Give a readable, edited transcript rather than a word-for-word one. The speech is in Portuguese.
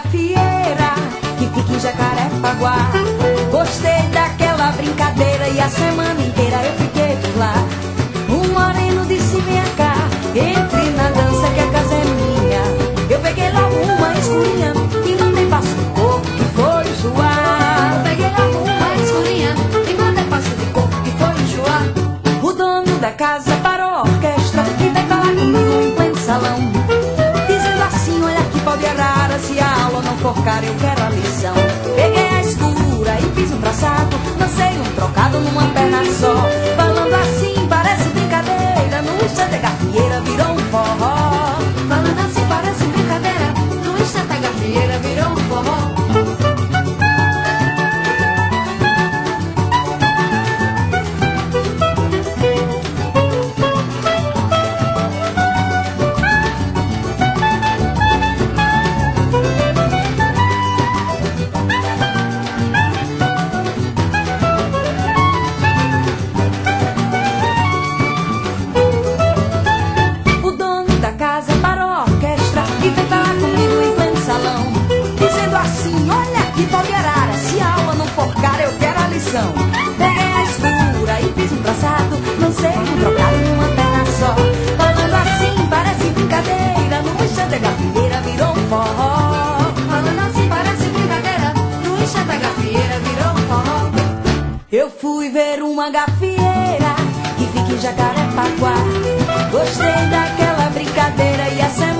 gafieira que fica em Jacarepaguá. Gostei daquela brincadeira e a semana inteira eu fiquei por lá. Um moreno disse: vem cá, entre na dança que a casa é minha. Eu peguei logo uma escurinha e mandei passo de coco que foi enjoar. Eu peguei logo uma escurinha e mandei passo de coco que foi enjoar. O dono da casa parou a orquestra e veio falar comigo em pleno salão, dizendo assim: olha que pau de arara, se a aula não for cara eu quero a lição. Peguei a escura e fiz um traçado, lancei um trocado numa perna só. Falando assim parece brincadeira, no instante a gafieira virou um forró. Falando assim parece brincadeira, no instante a gafieira virou um forró. Peguei a escura e fiz um traçado, lancei um trocado numa perna só. Falando assim parece brincadeira, no instante a gafieira virou um forró. Falando assim parece brincadeira, no instante a gafieira virou um forró. Eu fui ver uma gafieira que fica em Jacarepaguá. Gostei daquela brincadeira e a